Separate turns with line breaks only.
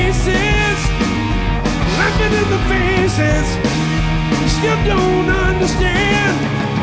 places, laughing in the faces. You still don't understand.